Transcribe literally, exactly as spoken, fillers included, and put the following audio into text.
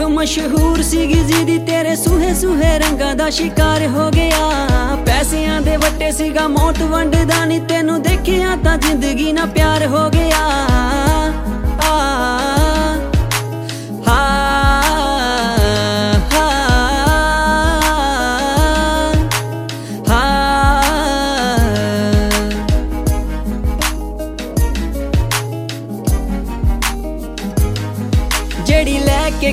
ਮਸ਼ਹੂਰ ਸੀਗੀ ਜਿਹਦੀ ਤੇਰੇ ਸੂਹੇ ਸੂਹੇ ਰੰਗਾਂ ਦਾ ਸ਼ਿਕਾਰ ਹੋ ਗਿਆ। ਪੈਸਿਆਂ ਦੇ ਵੱਟੇ ਸੀਗਾ ਮੌਤ ਵੰਡਦਾ ਨੀ, ਤੈਨੂੰ ਦੇਖਿਆ ਤਾਂ ਜ਼ਿੰਦਗੀ ਨਾਲ ਪਿਆਰ ਹੋ ਗਿਆ। ਆ